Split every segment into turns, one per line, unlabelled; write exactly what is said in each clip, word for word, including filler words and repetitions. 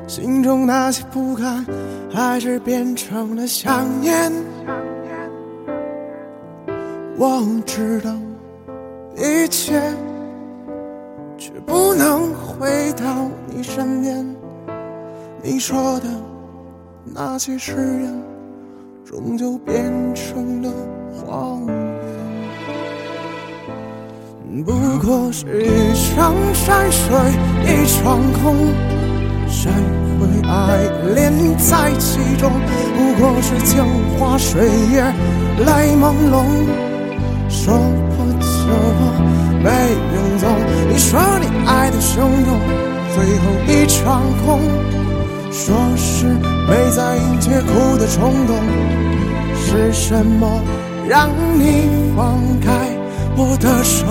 心中那些不甘，还是变成了想念。我知道一切，却不能回到你身边。你说的那些誓言，终究变成了谎言。不过是一场山水，一场空，谁会爱恋在其中？不过是镜花水月，泪朦胧，说破就破，没影踪。你说你爱的汹涌，最后一场空，说是没在意却哭的冲动。是什么让你放开我的手？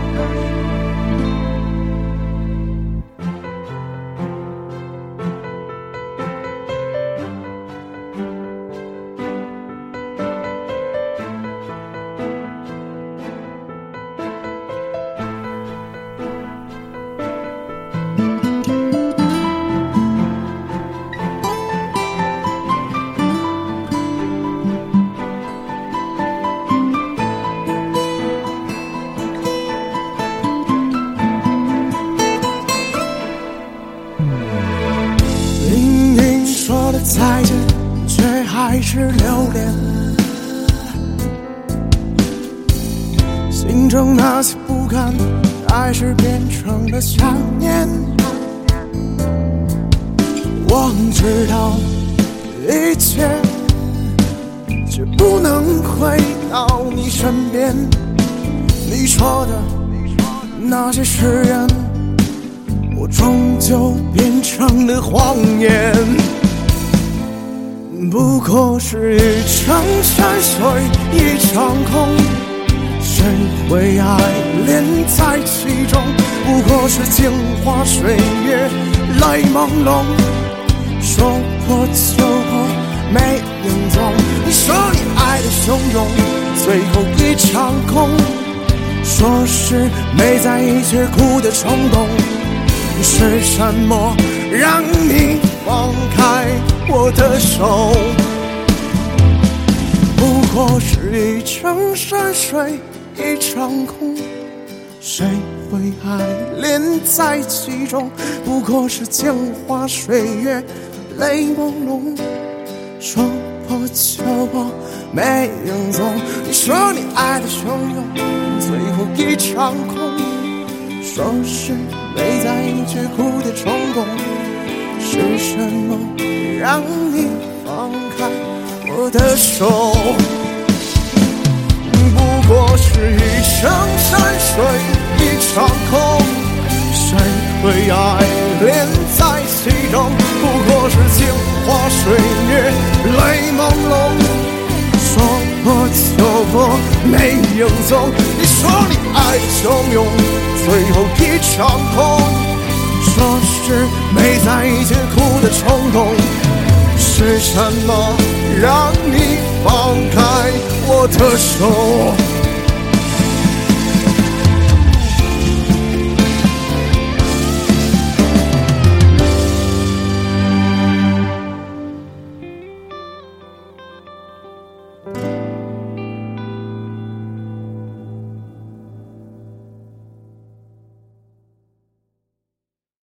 再见，却还是留恋。心中那些不甘，还是变成了想念。我知道一切，却不能回到你身边。你说的那些誓言，我终究变成了谎言。不过是一场山水，一场空，谁会爱恋在其中？不过是镜花水月，泪朦胧，说破就破，没影踪。你说你爱的汹涌，最后一场空，说是没在意却哭的冲动。是什么让你放开我的手？不过是一场山水，一场空，谁会爱恋在其中？不过是镜花水月，泪朦胧，说破就破，没影踪。你说你爱的汹涌，最后一场空，说是没在意却哭的冲动。是什么让你放开我的手？不过是一场山水，一场空，谁会爱恋在其中？不过是镜花水月，泪朦胧，说破就破，没影踪。你说你爱的汹涌，最后一场空，说是没在意却哭的冲动。是什么让你放开我的手？